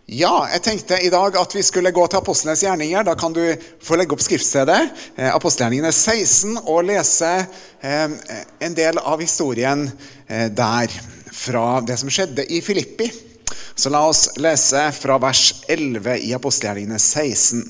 Ja, jeg tenkte i dag at vi skulle gå til Apostlenes gjerninger. Da kan du få legge opp skriftstedet, Apostelgjerningene 16, og lese en del av historien der fra det som skjedde i Filippi. Så la oss lese fra vers 11 i Apostelgjerningene 16.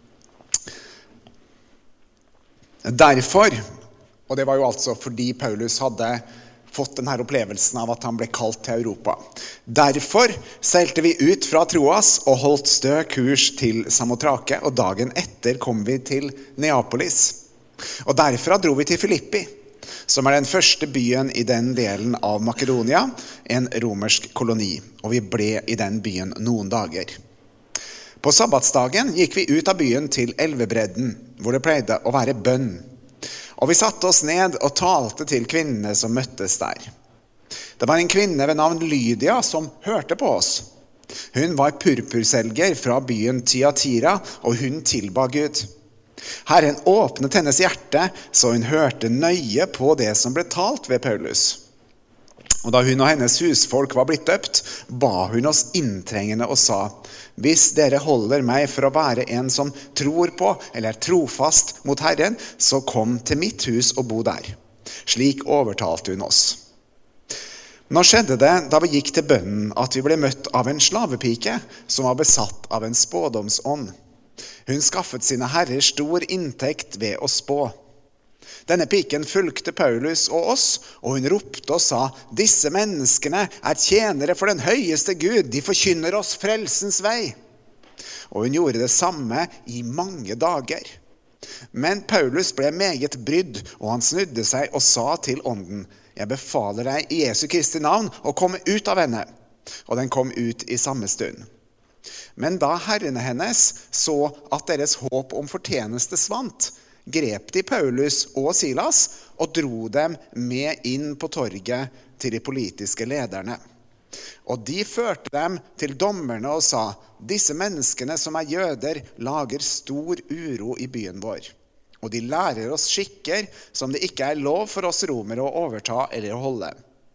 Derfor, og det var jo altså fordi Paulus hadde fått denne opplevelsen av at han ble kalt til Europa. Derfor seilte vi ut fra Troas og holdt stø kurs til Samotrake, og dagen etter kom vi til Neapolis. Og derfra dro vi til Filippi, som den første byen i den delen av Makedonia, en romersk koloni, og vi ble i den byen noen dager. På sabbatsdagen gikk vi ut av byen til elvebredden, hvor det pleide å være bønn. Og vi satte oss ned og talte til kvinnene som møttes der. Det var en kvinne ved navn Lydia som hørte på oss. Hun var purpurselger fra byen Thyatira, og hun tilba Gud. Herren åpnet hennes hjerte, så hun hørte nøye på det som ble talt ved Paulus. Og da hun og hennes husfolk var blitt døpt, ba hun oss inntrengende og sa: «Hvis dere holder meg for å være en som tror på eller er trofast mot Herren, så kom til mitt hus og bo der.» Slik overtalte hun oss. Nå skjedde det da vi gikk til bønnen at vi ble møtt av en slavepike som var besatt av en spådomsånd. Hun skaffet sine herrer stor inntekt ved å spå. Denne piken fulgte Paulus og oss, og hun ropte og sa: «Disse menneskene er tjenere for den høyeste Gud, de forkynner oss frelsens vei.» Og hun gjorde det samme i mange dager. Men Paulus ble meget brydd, og han snudde seg og sa til ånden: «Jeg befaler deg i Jesu Kristi navn å komme ut av henne.» Og den kom ut i samme stund. Men da herrene hennes så at deres håp om fortjeneste svant, grep de Paulus og Silas og dro dem med inn på torget til de politiske lederne. Og de førte dem til dommerne og sa: «Disse menneskene som er jøder lager stor uro i byen vår, og de lærer oss skikker som det ikke er lov for oss romere å overta eller å holde.»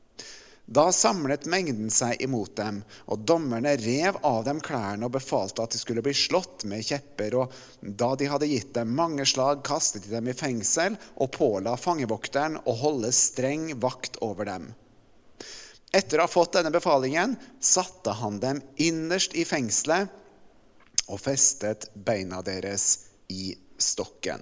Da samlet mengden seg imot dem, og dommerne rev av dem klærne og befalte at de skulle bli slått med kjepper, og da de hadde gitt dem mange slag, kastet de dem i fengsel og påla fangevokteren å holde streng vakt over dem. Etter å ha fått denne befalingen, satte han dem innerst i fengselet og festet beina deres i stokken.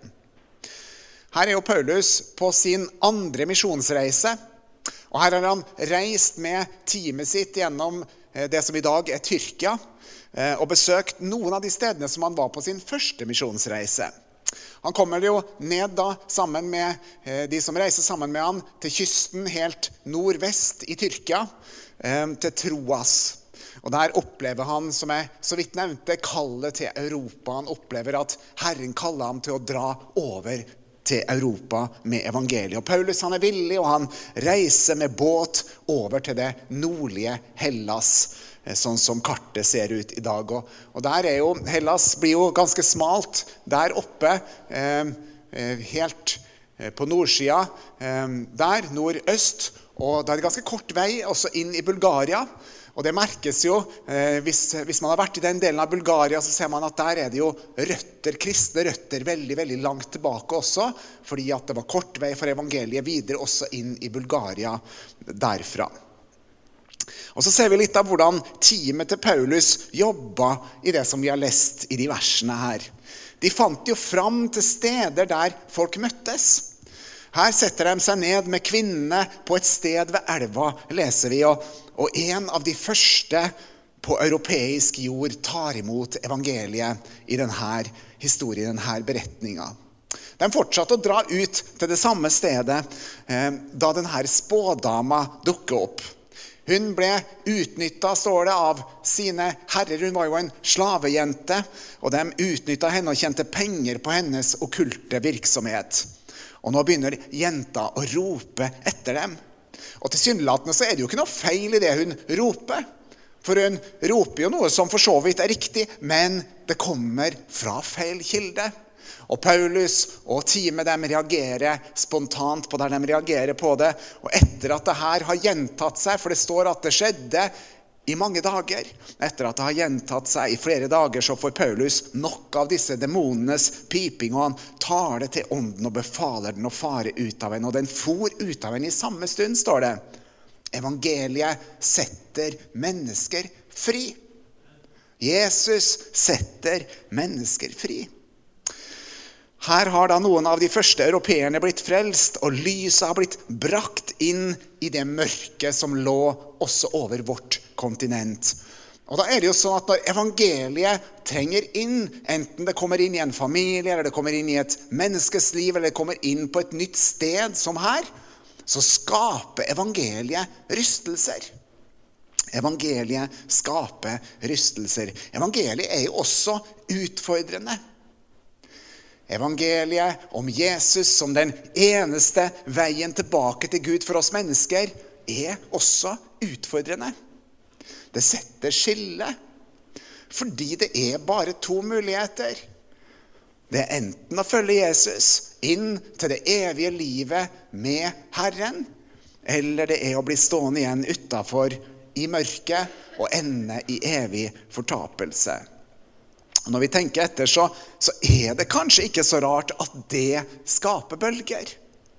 Her er jo Paulus på sin andre misjonsreise, og her har han reist med teamet sitt gjennom det som i dag er Tyrkia, og besøkt noen av de stedene som han var på sin første misjonsreise. Han kommer jo ned da sammen med de som reiser sammen med han til kysten helt nordvest i Tyrkia, til Troas. Og der opplever han, som jeg så vidt nevnte, kallet til Europa. Han opplever at Herren kaller ham til å dra over til Europa med evangeliet. Og Paulus han er villig, og han reiser med båt over til det nordlige Hellas, sånn som kartet ser ut i dag. Og der er jo, Hellas blir jo ganske smalt der oppe, helt på nordsida, der, nordøst, og da er det ganske kort vei også inn i Bulgaria. Og det merkes jo, hvis man har vært i den delen av Bulgaria, så ser man at der er det jo røtter, kristne røtter, veldig, veldig langt tilbake også, fordi at det var kort vei for evangeliet videre også inn i Bulgaria derfra. Og så ser vi litt av hvordan teamet til Paulus jobbet i det som vi har lest i de versene her. De fant jo fram til steder der folk møttes. Her setter de seg ned med kvinnene på et sted ved elva, leser vi, og en av de første på europeisk jord tar imot evangeliet i denne historien, denne beretningen. De fortsatte å dra ut til det samme stedet da denne spådama dukket opp. Hun ble utnyttet, står det, av sine herrer. Hun var jo en slavejente, og de utnyttet henne og tjente penger på hennes okkulte virksomhet. Og nå begynner jenta å rope etter dem. Og tilsynelatende så er det jo ikke noe feil i det hun roper. For hun roper jo noe som for så vidt er riktig, men det kommer fra feil kilde. Og Paulus og teamet dem reagerer spontant på der de reagerer på det. Og etter at det her har gjentatt seg, for det står at det skjedde i mange dager. Etter at det har gjentatt seg i flere dager, så får Paulus nok av disse demonenes piping, og han tar det til ånden og befaler den å fare ut av henne. Og den for ut av henne i samme stund, står det. Evangeliet setter mennesker fri. Jesus setter mennesker fri. Her har da noen av de første europeerne blitt frelst, og lyset har blitt brakt inn i det mørket som lå også over vårt kontinent. Og da er det jo sånn at når evangeliet trenger inn, enten det kommer inn i en familie, eller det kommer inn i et menneskes liv, eller det kommer inn på et nytt sted som her, så skaper evangeliet rystelser. Evangeliet skaper rystelser. Evangeliet er jo også utfordrende. Evangeliet om Jesus som den eneste veien tilbake til Gud for oss mennesker er også utfordrende. Det setter skille, fordi det er bare to muligheter. Det er enten å følge Jesus inn til det evige livet med Herren, eller det er å bli stående igjen utenfor i mørket og ende i evig fortapelse. Når vi tenker etter, så er det kanskje ikke så rart at det skaper bølger.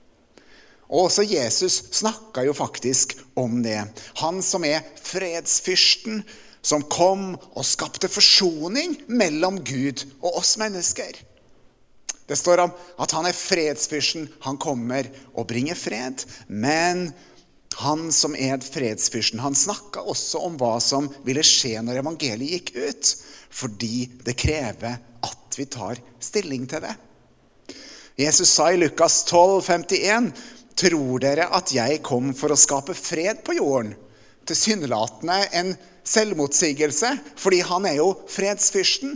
Og også Jesus snakket jo faktisk om det. Han som er fredsfyrsten, som kom og skapte forsoning mellom Gud og oss mennesker. Det står om at han er fredsfyrsten, han kommer og bringer fred, men han som er fredsfyrsten, han snakket også om hva som ville skje når evangeliet gikk ut, fordi det krever at vi tar stilling til det. Jesus sa i Lukas 12:51, «Tror dere at jeg kom for å skape fred på jorden?» Tilsynelatende en selvmotsigelse, fordi han er jo fredsfyrsten.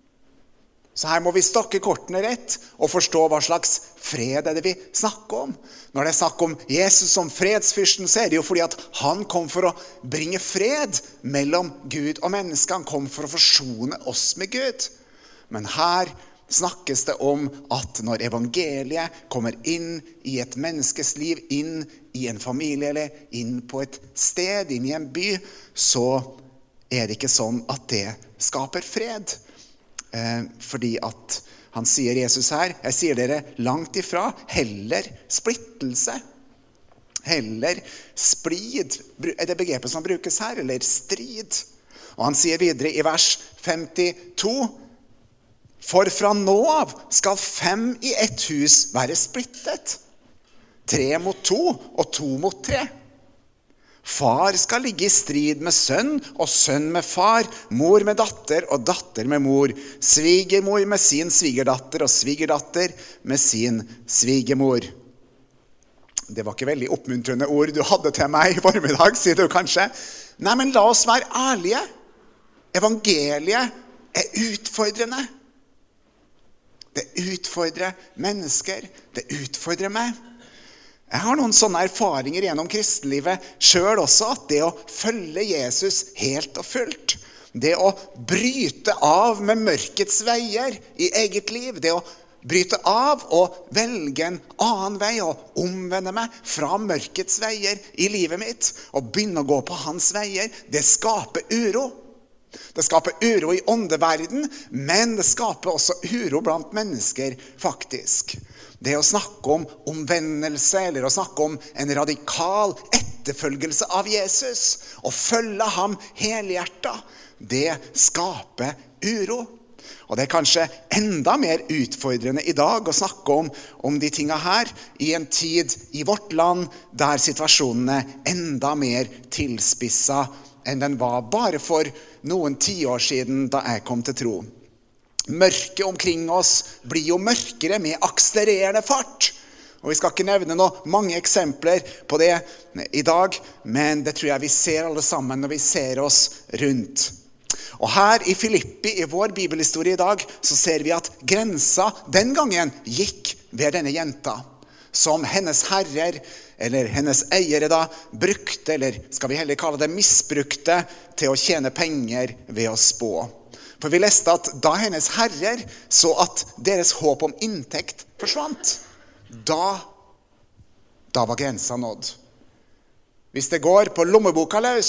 Så her må vi stokke kortene rett og forstå hva slags fred er det vi snakker om. Når det er snakk om Jesus som fredsfyrsten, så er det jo fordi at han kom for å bringe fred mellom Gud og mennesker. Han kom for å forsone oss med Gud. Men her snakkes det om at når evangeliet kommer inn i et menneskes liv, inn i en familie eller inn på et sted, inn i en by, så er det ikke sånn at det skaper fred. Fordi at han sier Jesus her, jeg sier dere langt ifra, heller splittelse, heller splid, er det begrepet som brukes her, eller strid. Og han sier videre i vers 52, for fra nå av skal 5 i ett hus være splittet, 3 mot 2 og 2 mot 3. Far skal ligge i strid med sønn, og sønn med far, mor med datter, og datter med mor, svigermor med sin svigerdatter, og svigerdatter med sin svigermor. Det var ikke veldig oppmuntrende ord du hadde til meg i formiddag, sier du kanskje. Nei, men la oss være ærlige. Evangeliet er utfordrende. Det utfordrer mennesker, det utfordrer meg. Jeg har noen sånne erfaringer gjennom kristenlivet selv også, at det å følge Jesus helt og fullt, det å bryte av med mørkets veier i eget liv, det å bryte av og velge en annen vei og omvende meg fra mørkets veier i livet mitt og begynne å gå på hans veier, det skaper uro. Det skaper uro i åndeverden, men det skaper også uro blant mennesker faktisk. Det å snakke om omvendelse, eller å snakke om en radikal etterfølgelse av Jesus, og følge ham helhjertet, det skaper uro. Og det er kanskje enda mer utfordrende i dag å snakke om de tingene her, i en tid i vårt land, der situasjonen er enda mer tilspisset enn den var bare for noen 10 år siden da jeg kom til tro. Mørket omkring oss blir jo mørkere med akselererende fart. Og vi skal ikke nevne mange eksempler på det i dag, men det tror jeg vi ser alle sammen når vi ser oss rundt. Og her i Filippi, i vår bibelhistorie i dag, så ser vi at grensa den gangen gikk ved denne jenta, som hennes herrer, eller hennes eiere da, brukte, eller skal vi heller kalle det misbrukte, til å tjene penger ved å spå. For vi leste at da hennes herrer så at deres håp om inntekt forsvant, da var grensa nådd. Hvis det går på lommeboka løs,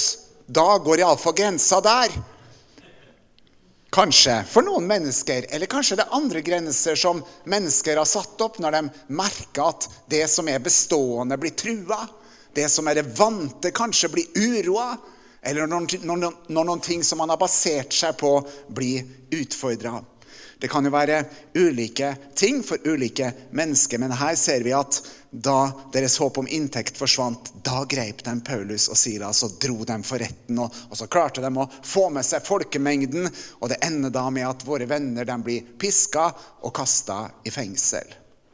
Da går I alle fall grensa der. Kanskje for noen mennesker, eller kanskje det andre grenser som mennesker har satt opp når de merker at det som bestående blir trua, det som det vante kanskje blir uroa, eller når noen ting som man har basert seg på blir utfordret. Det kan jo være ulike ting for ulike mennesker, men her ser vi at da deres håp om inntekt forsvant, da grep de Paulus og Silas og dro dem for retten, og så klarte de å få med seg folkemengden, og det ender da med at våre venner de blir pisket og kastet I fengsel.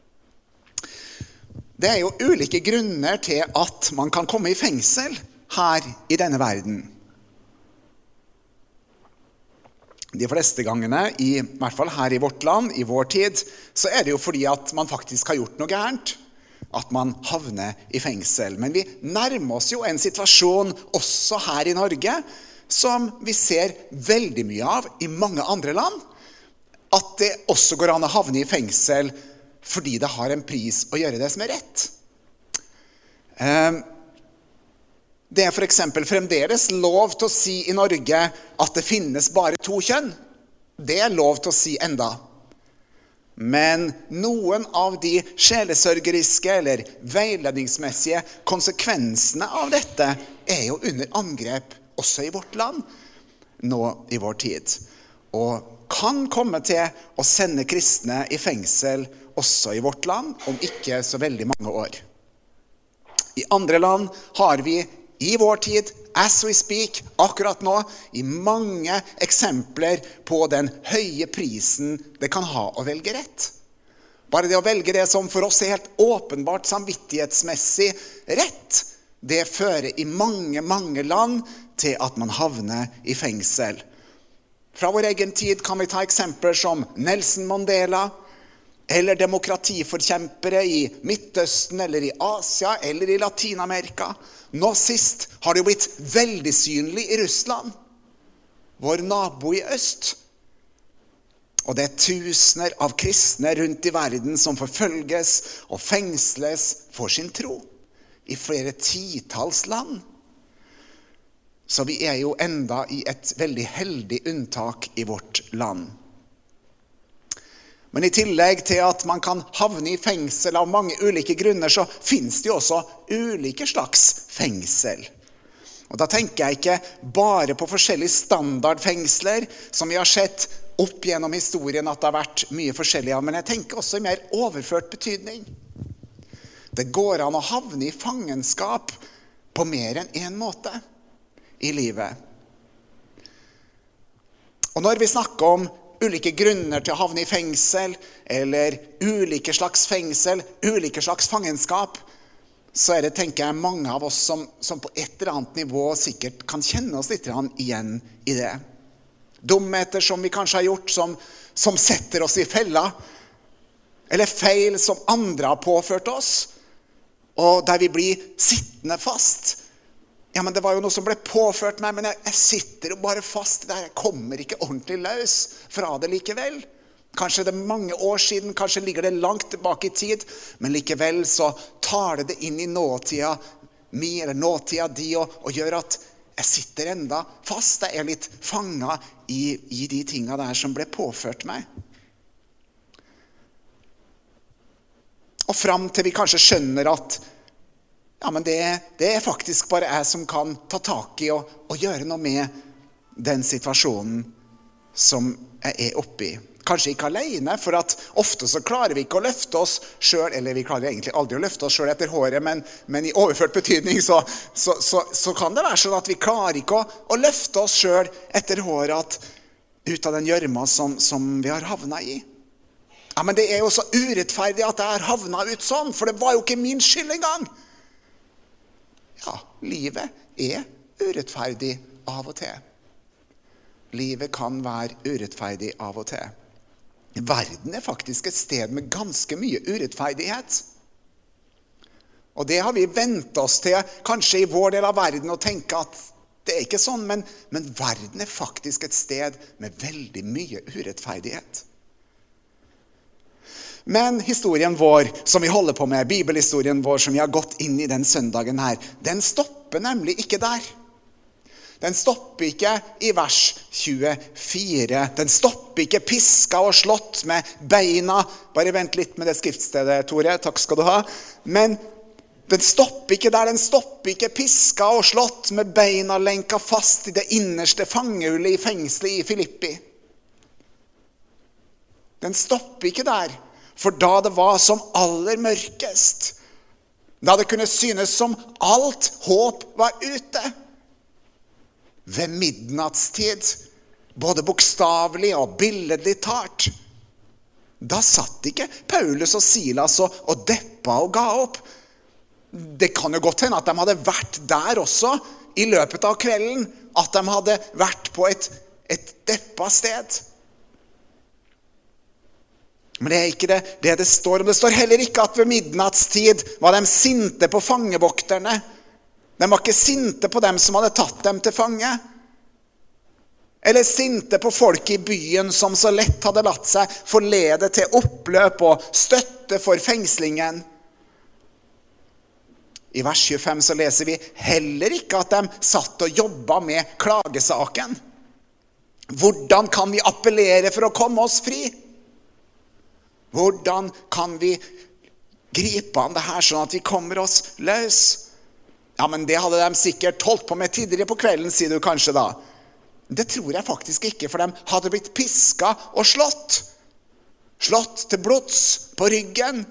Det jo ulike grunner til at man kan komme I fengsel her I denne verden. De fleste gangene, I hvert fall her I vårt land, I vår tid, så det jo fordi at man faktisk har gjort noe gærent, at man havner I fengsel. Men vi nærmer oss jo en situasjon også her I Norge, som vi ser veldig mye av I mange andre land, at det også går an å havne I fengsel fordi det har en pris å gjøre det som rett. Det for eksempel fremdeles lov til å si I Norge at det finnes bare 2 kjønn. Det lov til å si enda. Men noen av de sjelesørgeriske eller veiledningsmessige konsekvensene av dette jo under angrep også I vårt land, nå I vår tid. Og kan komme til å sende kristne I fengsel også I vårt land, om ikke så veldig mange år. I andre land har vi I vår tid, as we speak, akkurat nå, I mange eksempler på den høye prisen det kan ha å velge rett. Bare det å velge det som for oss helt åpenbart samvittighetsmessig rett, det fører I mange land til at man havner I fengsel. Fra vår egen tid kan vi ta eksempler som Nelson Mandela, eller demokratiforkjempere I Midtøsten, eller I Asia, eller I Latinamerika. Nå sist har det jo blitt veldig synlig I Russland, vår nabo I øst. Og det tusener av kristne rundt I verden som forfølges og fengsles for sin tro, I flere titalls land. Så vi jo enda I et veldig heldig unntak I vårt land. Men I tillegg til at man kan havne I fengsel av mange ulike grunner, så finnes det jo også ulike slags fengsel. Og da tenker jeg ikke bare på forskjellige standardfengsler, som vi har sett opp gjennom historien at det har vært mye forskjellig av, men jeg tenker også I mer overført betydning. Det går an å havne I fangenskap på mer enn en måte I livet. Og når vi snakker om ulike grunner til å havne I fengsel, eller ulike slags fengsel, ulike slags fangenskap, så det, tenker jeg, mange av oss som på et eller annet nivå sikkert kan kjenne oss litt igjen I det. Dumheter som vi kanskje har gjort, som setter oss I fella, eller feil som andre har påført oss, og der vi blir sittende fast. Ja, men det var jo noe som ble påført meg, men jeg sitter jo bare fast der. Jeg kommer ikke ordentlig løs fra det likevel. Kanskje det mange år siden, kanskje ligger det langt tilbake I tid, men likevel så tar det inn I nåtida mi, eller nåtida di, og gjør at jeg sitter enda fast. Jeg litt fanget I de tingene der som ble påført meg. Og frem til vi kanskje skjønner at ja, men det faktisk bare jeg som kan ta tak I og gjøre noe med den situasjonen som jeg oppe I. Kanskje ikke alene, for at ofte så klarer vi ikke å løfte oss selv, eller vi klarer egentlig aldri å løfte oss selv etter håret, men I overført betydning så kan det være sånn at vi klarer ikke å løfte oss selv etter håret ut av den gjørma som vi har havnet I. Ja, men det jo så urettferdig at jeg har havnet ut sånn, for det var jo ikke min skyld engang. Ja, livet urettferdig av og til. Livet kan være urettferdig av og til. Verden faktisk et sted med ganske mye urettferdighet. Og det har vi ventet oss til, kanskje I vår del av verden, og tenke at det ikke sånn, men verden faktisk et sted med veldig mye urettferdighet. Men historien vår, som vi holder på med, bibelhistorien vår, som vi har gått inn I den søndagen her, den stopper nemlig ikke der. Den stopper ikke i vers 24. Den stopper ikke piska og slått med beina. Bare vent litt med det skriftstedet, Tore. Takk skal du ha. Men den stopper ikke der. Den stopper ikke piska og slått med beina lenka fast i det innerste fangehullet i fengselet i Filippi. Den stopper ikke der. For da det var som aller mørkest, da det kunne synes som alt håp var ute, ved midnattstid, både bokstavelig og billedlig talt, da satt ikke Paulus og Silas og deppa og ga opp. Det kan jo godt hende at de hadde vært der også i løpet av kvelden, at de hadde vært på et deppa sted. Men det er ikke det står om. Det står heller ikke at ved midnattstid var de sinte på fangevokterne. De var ikke sinte på dem som hadde tatt dem til fange. Eller sinte på folk i byen som så lett hadde latt seg forlede til oppløp og støtte for fengslingen. I vers 25 så leser vi heller ikke at de satt og jobbet med klagesaken. Hvordan kan vi appellere for å komme oss fri? Hvordan kan vi gripe an det her sånn at vi kommer oss løs? Ja, men det hadde de sikkert holdt på med tidligere på kvelden, sier du kanskje da. Det tror jeg faktisk ikke, for de hadde blitt piska og slått. Slått til blods på ryggen.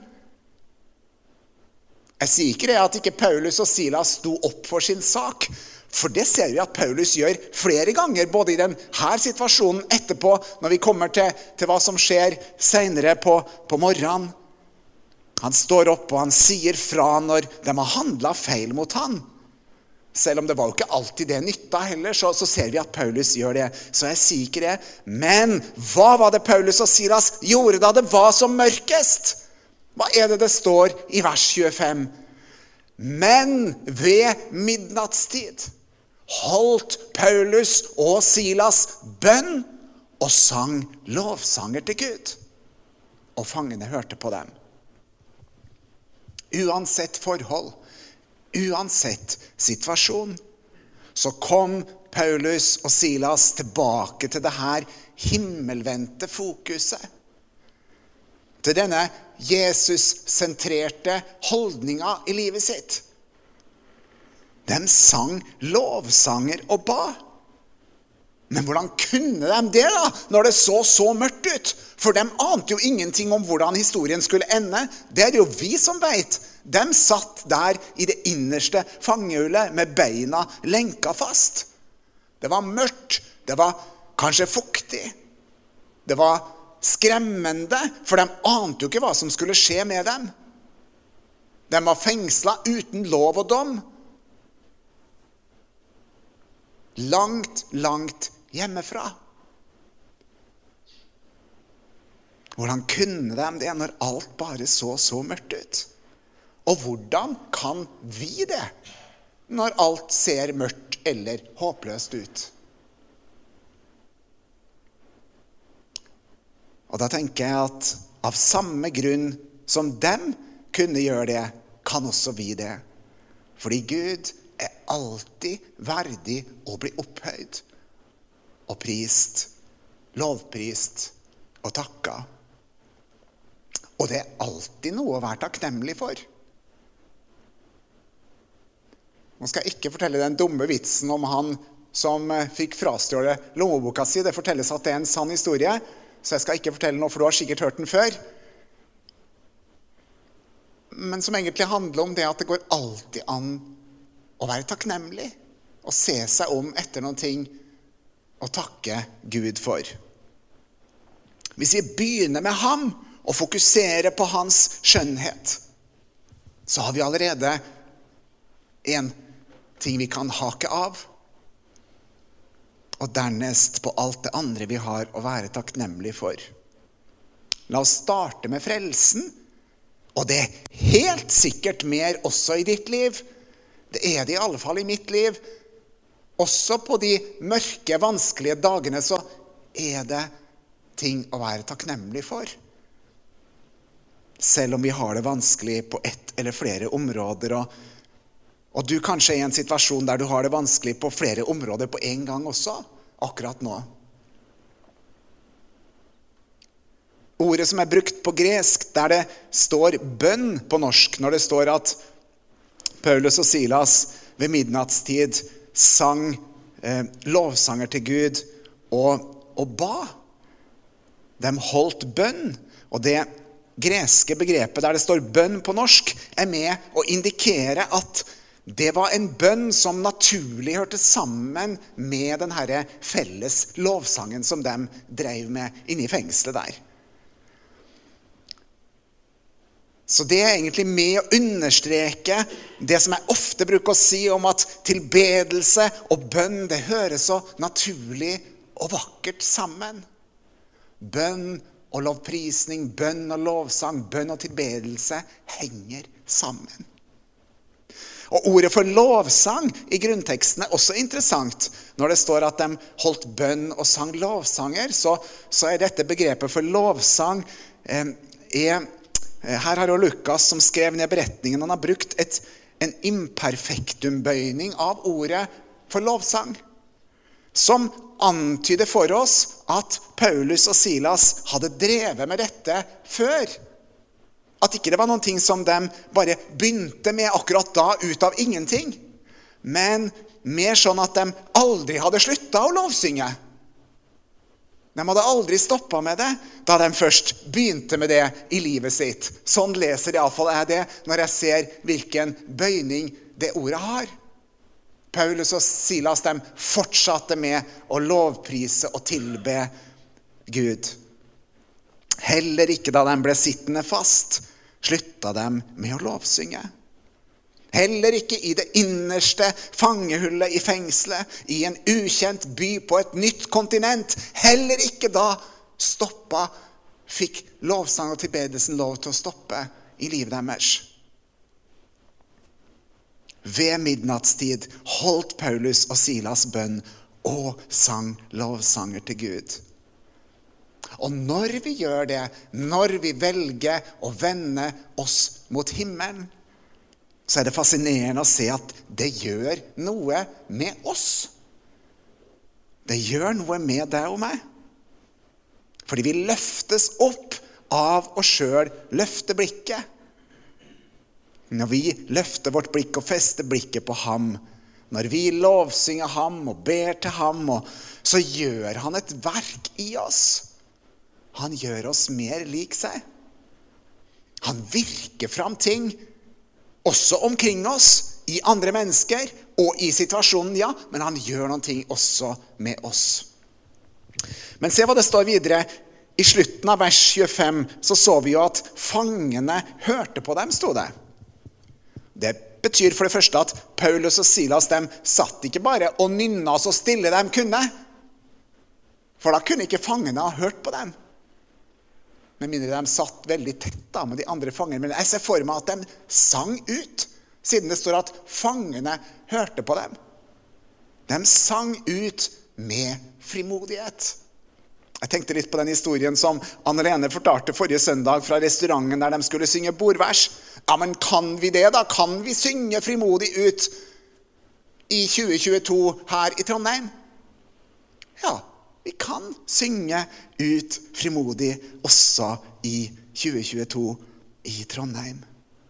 Jeg sier ikke det at ikke Paulus og Silas sto opp for sin sak, for det ser vi at Paulus gjør flere ganger, både i denne situasjonen etterpå, når vi kommer til hva som skjer senere på morgenen. Han står opp og han sier fra når de har handlet feil mot han. Selv om det var jo ikke alltid det nytta heller, så ser vi at Paulus gjør det. Så jeg sier ikke det. Men hva var det Paulus og Silas gjorde da det var som mørkest? Hva er det står i vers 25? Men ved midnattstid holdt Paulus og Silas bønn og sang lovsanger til Gud. Og fangene hørte på dem. Uansett forhold, uansett situasjon, så kom Paulus og Silas tilbake til det her himmelvendte fokuset. Til denne Jesus-sentrerte holdninga i livet sitt. De sang lovsanger og ba. Men hvordan kunne de det da, når det så mørkt ut? For de ante jo ingenting om hvordan historien skulle ende. Det er jo vi som vet. De satt der i det innerste fangehullet med beina lenka fast. Det var mørkt, det var kanskje fuktig. Det var skremmende, for de ante jo ikke hva som skulle skje med dem. De var fengslet uten lov og dom. Langt, langt hjemmefra. Hvordan kunne de det når alt bare så mørkt ut? Og hvordan kan vi det når alt ser mørkt eller håpløst ut? Og da tenker jeg at av samme grunn som dem kunne gjøre det, kan også vi det. Fordi Gud er alltid verdig å bli opphøyd og prist, lovprist og takka. Og det er alltid noe å være takknemlig for. Nå skal jeg ikke fortelle den dumme vitsen om han som fikk frastjålet lommeboka si. Det fortelles at det er en sann historie, så jeg skal ikke fortelle noe, for du har sikkert hørt den før. Men som egentlig handler om det at det går alltid an å være takknemlig, og se seg om etter noen ting, og takke Gud for. Hvis vi begynner med ham, og fokuserer på hans skjønnhet, så har vi allerede en ting vi kan hake av, og dernest på alt det andre vi har å være takknemlig for. La oss starte med frelsen, og det er helt sikkert mer også i ditt liv. Det er det i alle fall i mitt liv. Også på de mørke, vanskelige dagene så er det ting å være takknemlig for. Selv om vi har det vanskelig på ett eller flere områder. Og Og du kanskje er i en situasjon der du har det vanskelig på flere områder på en gang også, akkurat nå. Ordet som er brukt på gresk, der det står bønn på norsk, når det står at Paulus og Silas ved midnattstid sang lovsanger til Gud og ba. De holdt bønn, og det greske begrepet der det står bønn på norsk er med å indikere at det var en bønn som naturlig hørte sammen med den her felles lovsangen som de drev med inne i fengselet der. Så det er egentlig med å understreke det som jeg ofte bruker å si om at tilbedelse og bønn, det høres så naturlig og vakkert sammen. Bønn og lovprisning, bønn og lovsang, bønn og tilbedelse henger sammen. Og ordet for lovsang i grunnteksten er også interessant. Når det står at de holdt bønn og sang lovsanger, så er dette begrepet for lovsang her har Lukas som skrev ned beretningen, han har brukt en imperfektumbøyning av ordet for lovsang, som antyder for oss at Paulus og Silas hadde drevet med dette før. At ikke det var noen ting som de bare begynte med akkurat da ut av ingenting, men mer sånn at de aldri hadde sluttet å lovsynge. De hadde aldri stoppet med det da de først begynte med det i livet sitt. Sånn leser i alle fall jeg det når jeg ser hvilken bøyning det ordet har. Paulus og Silas, de fortsatte med å lovprise og tilbe Gud. Heller ikke da de ble sittende fast, sluttet de med å lovsynge. Heller ikke i det innerste fangehullet i fengselet, i en ukjent by på et nytt kontinent. Heller ikke da fikk lovsang og tilbedelsen lov til å stoppe i livet deres. Ved midnattstid holdt Paulus og Silas bønn og sang lovsanger til Gud. Og når vi gjør det, når vi velger å vende oss mot himmelen, så er det fascinerende å se at det gjør noe med oss. Det gjør noe med deg og meg. Fordi vi løftes opp av oss selv, løfter blikket. Når vi løfter vårt blikk og fester blikket på ham, når vi lovsynger ham og ber til ham, så gjør han et verk i oss. Han gjør oss mer lik seg. Han virker fram ting, også omkring oss, i andre mennesker og i situasjonen, ja, men han gjør noen ting også med oss. Men se hva det står videre. I slutten av vers 25 så vi jo at fangene hørte på dem, sto det. Det betyr for det første at Paulus og Silas, de satt ikke bare og nynna så stille de kunne. For da kunne ikke fangene ha hørt på dem. Med mindre de satt veldig tett da med de andre fangene. Men jeg ser for meg at de sang ut, siden det står at fangene hørte på dem. De sang ut med frimodighet. Jeg tenkte litt på den historien som Anne-Lene fortalte forrige søndag fra restauranten der de skulle synge bordvers. Ja, men kan vi det da? Kan vi synge frimodig ut i 2022 her i Trondheim? Ja, vi kan synge ut frimodig også i 2022 i Trondheim.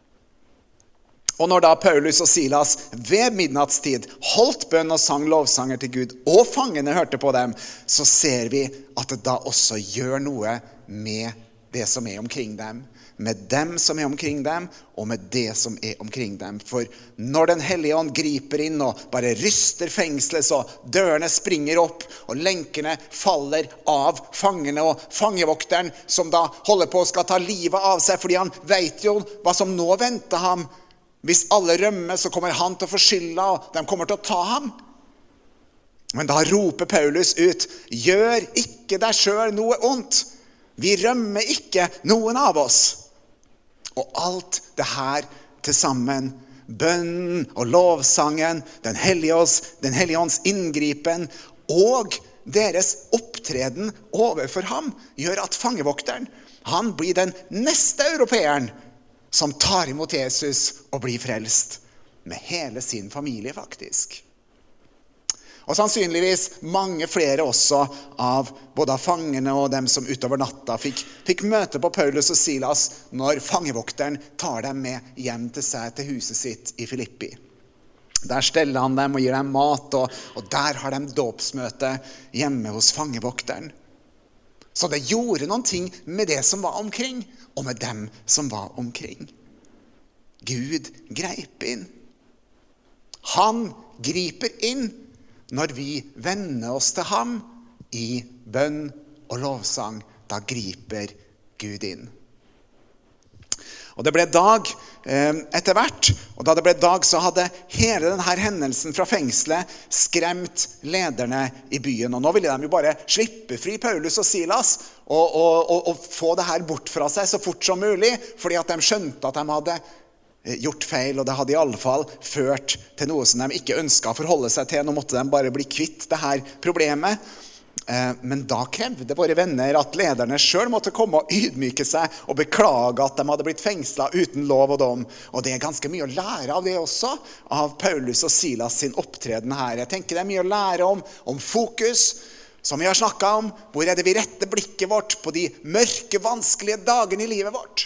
Og når da Paulus og Silas ved midnattstid holdt bønn og sang lovsanger til Gud, og fangene hørte på dem, så ser vi at det da også gjør noe med det som er omkring dem. Med dem som er omkring dem, og med det som er omkring dem. For når den hellige ånd griper inn og bare ryster fengselet, så dørene springer opp, og lenkene faller av fangene, og fangevokteren som da holder på å skal ta livet av seg, fordi han vet jo hva som nå venter ham. Hvis alle rømmer, så kommer han til å få skylda, og de kommer til å ta ham. Men da roper Paulus ut, gjør ikke deg selv noe ondt. Vi rømmer ikke noen av oss. Og alt det her til sammen, bønnen og lovsangen, den hellige ånds inngripen og deres opptreden overfor ham, gjør at fangevokteren, han blir den neste europeeren som tar imot Jesus og blir frelst. med hele sin familie faktisk. Og sannsynligvis mange flere også av både fangene og dem som utover natta fikk møte på Paulus og Silas når fangevokteren tar dem med hjem til seg til huset sitt i Filippi. Der steller han dem og gir dem mat, og der har de dåpsmøte hjemme hos fangevokteren. Så det gjorde noen ting med det som var omkring, og med dem som var omkring. Gud greip inn. Han griper inn når vi vender oss til ham i bønn og lovsang. Da griper Gud inn. Og det ble dag etter hvert, og da det ble dag så hadde hele denne hendelsen fra fengselet skremt lederne i byen. Og nå ville de jo bare slippe fri Paulus og Silas og få det her bort fra seg så fort som mulig, fordi at de skjønte at de hadde gjort feil, og det hadde i alle fall ført til noe som de ikke ønsket å forholde seg til. Nå måtte de bare bli kvitt det her problemet. Men da krevde våre venner at lederne selv måtte komme og ydmyke seg og beklage at de hadde blitt fengslet uten lov og dom. Og det er ganske mye å lære av det også, av Paulus og Silas sin opptreden her. Jeg tenker det er mye å lære om fokus, som vi har snakket om. Hvor er det vi retter blikket vårt på de mørke, vanskelige dagene i livet vårt?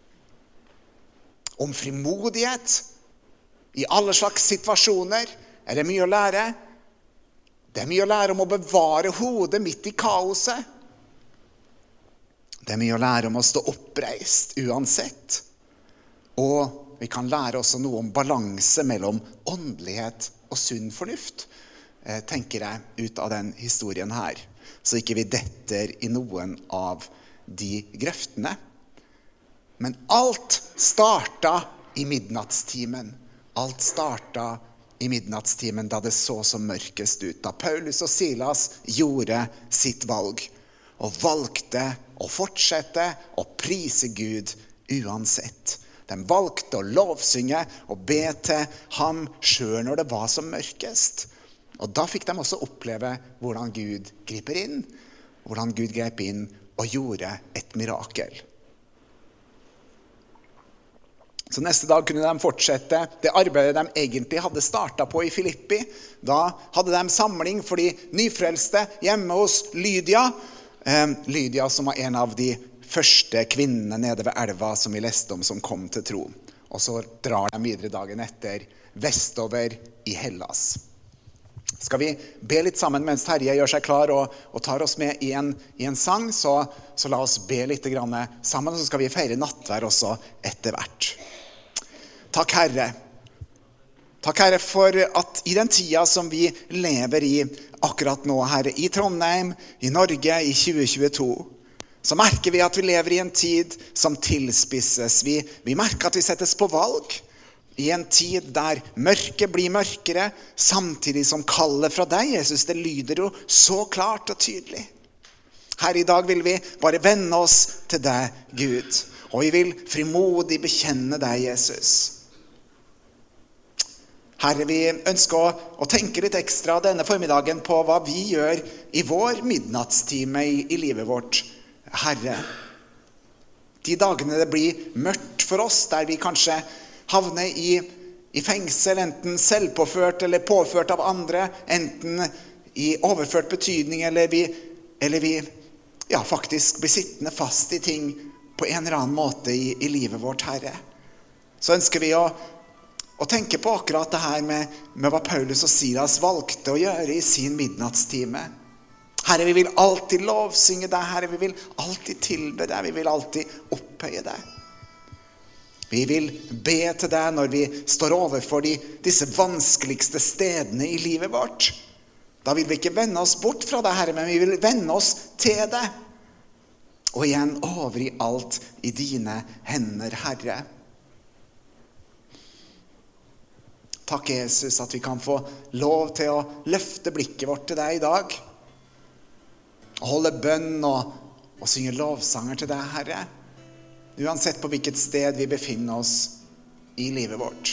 Om frimodighet i alle slags situasjoner er det mye å lære. Det er mye å lære om å bevare hodet midt i kaoset. Det er mye å lære om å stå oppreist uansett. Og vi kan lære også noe om balanse mellom åndelighet og sunn fornuft, tenker jeg ut av den historien her. Så ikke vi detter i noen av de grøftene. Men alt startet i midnattstimen. Alt startet i midnattstimen da det så som mørkest ut. Da Paulus og Silas gjorde sitt valg. Og valgte å fortsette å prise Gud uansett. De valgte å lovsynge og be til ham selv når det var som mørkest. Og da fikk de også oppleve hvordan Gud griper inn. Hvordan Gud grep inn og gjorde et mirakel. Så neste dag kunne de fortsette det arbeidet de egentlig hadde startet på i Filippi. Da hadde de samling for de nyfrelste hjemme hos Lydia. Lydia som var en av de første kvinnene nede ved elva som vi leste om som kom til tro. Og så drar de videre dagen etter vestover i Hellas. Skal vi be litt sammen mens Terje gjør seg klar og tar oss med i en sang, så la oss be litt grann sammen, og så skal vi feire nattvær også etter hvert. Takk Herre. Takk Herre for at i den tida som vi lever i akkurat nå, Herre, i Trondheim, i Norge, i 2022, så merker vi at vi lever i en tid som tilspisses. Vi merker at vi settes på valg i en tid der mørket blir mørkere, samtidig som kallet fra deg, Jesus, det lyder jo så klart og tydelig. Her i dag vil vi bare vende oss til deg, Gud, og vi vil frimodig bekjenne deg, Jesus. Herre, vi ønsker å tenke litt ekstra denne formiddagen på hva vi gjør i vår midnattstime i livet vårt. Herre, de dagene det blir mørkt for oss, der vi kanskje havner i fengsel, enten selvpåført eller påført av andre, enten i overført betydning, eller vi faktisk blir sittende fast i ting på en eller annen måte i livet vårt, Herre. Så ønsker vi å tenke på akkurat det her med hva Paulus og Silas valgte å gjøre i sin midnattstime. Herre, vi vil alltid lovsynge deg, Herre, vi vil alltid tilbe deg, vi vil alltid opphøye deg. Vi vil be til deg når vi står overfor disse vanskeligste stedene i livet vårt. Da vil vi ikke vende oss bort fra deg, Herre, men vi vil vende oss til deg. Og igjen over i alt i dine hender, Herre. Takk, Jesus, at vi kan få lov til å løfte blikket vårt til deg i dag. Og holde bønn og synge lovsanger til deg, Herre. Uansett på hvilket sted vi befinner oss i livet vårt.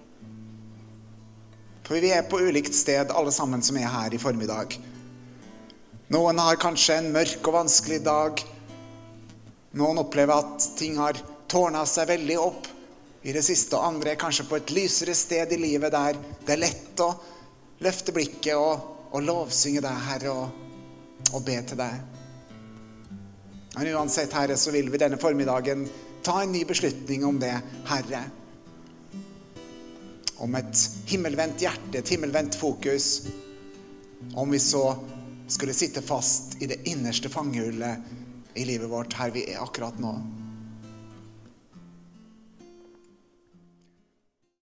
For vi er på ulikt sted, alle sammen som er her i formiddag. Noen har kanskje en mørk og vanskelig dag. Noen opplever at ting har tårnet seg veldig opp i det siste, og andre er kanskje på et lysere sted i livet der det er lett å løfte blikket og lovsynge deg, Herre, og be til deg. Men uansett, Herre, så vil vi denne formiddagen ta en ny beslutning om det, Herre. Om et himmelvendt hjerte, et himmelvendt fokus. Om vi så skulle sitte fast i det innerste fangehullet i livet vårt, her vi er akkurat nå.